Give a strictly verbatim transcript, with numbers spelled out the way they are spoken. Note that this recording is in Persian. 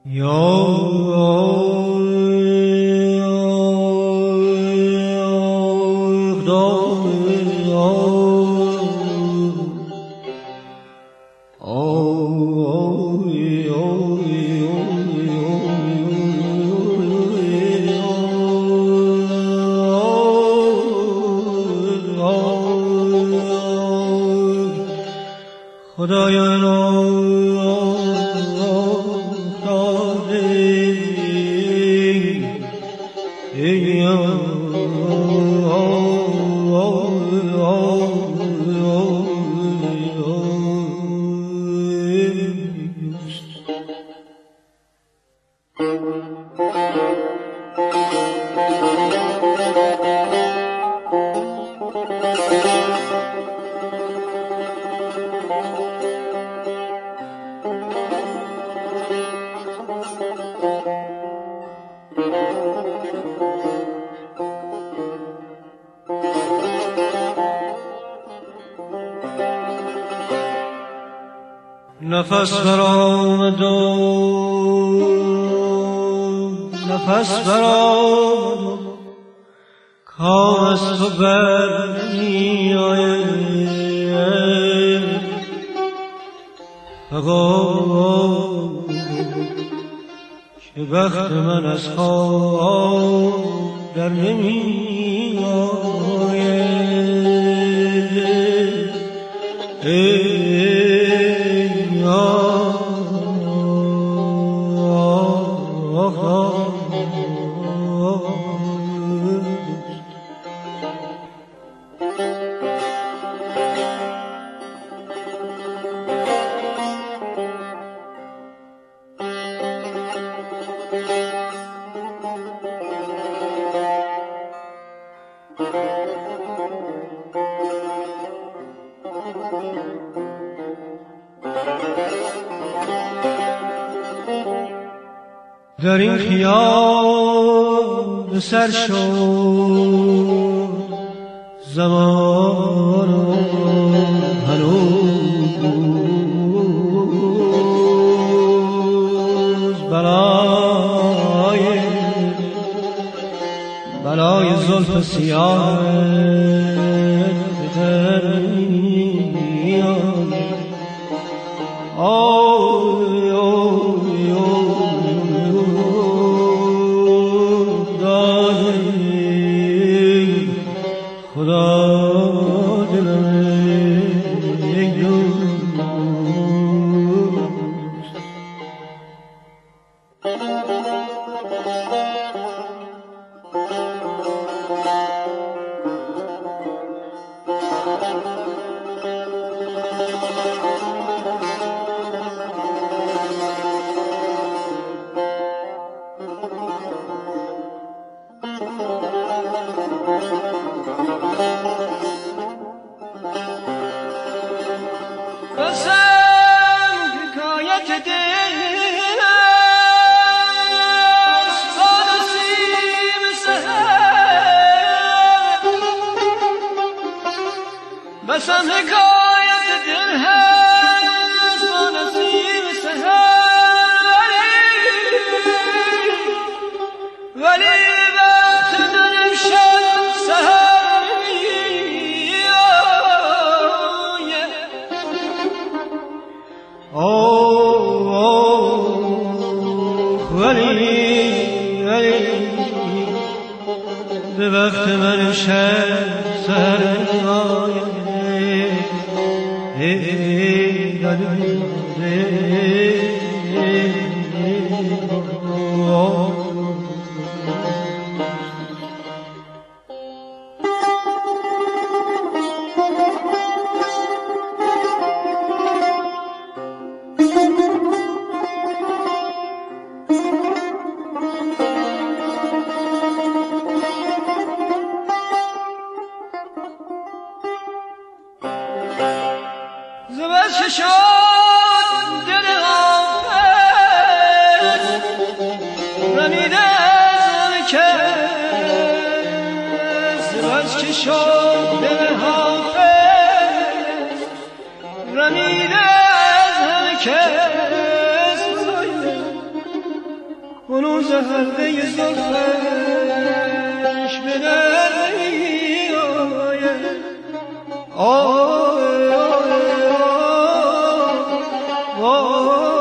نفس برآمد و نفس برآمد و کام از تو بر می آید فقط که بخت من از خواب در نمی آید در این خیال سر شد زمان هنوز بلای بلای زلف سیاه در میان آی آی آی خدا دلم یک دوست بسم حکایت دل هست با نسیم سحر ولی وقت من امشب سحر میآید آه ولی ولی به وقت من امشب سحر میآید hey da da زبش شد دل غافل رمیده از کس زبش شد دل غافل رمیده از کس کنون زهرده زلفش به در آید آه آه آه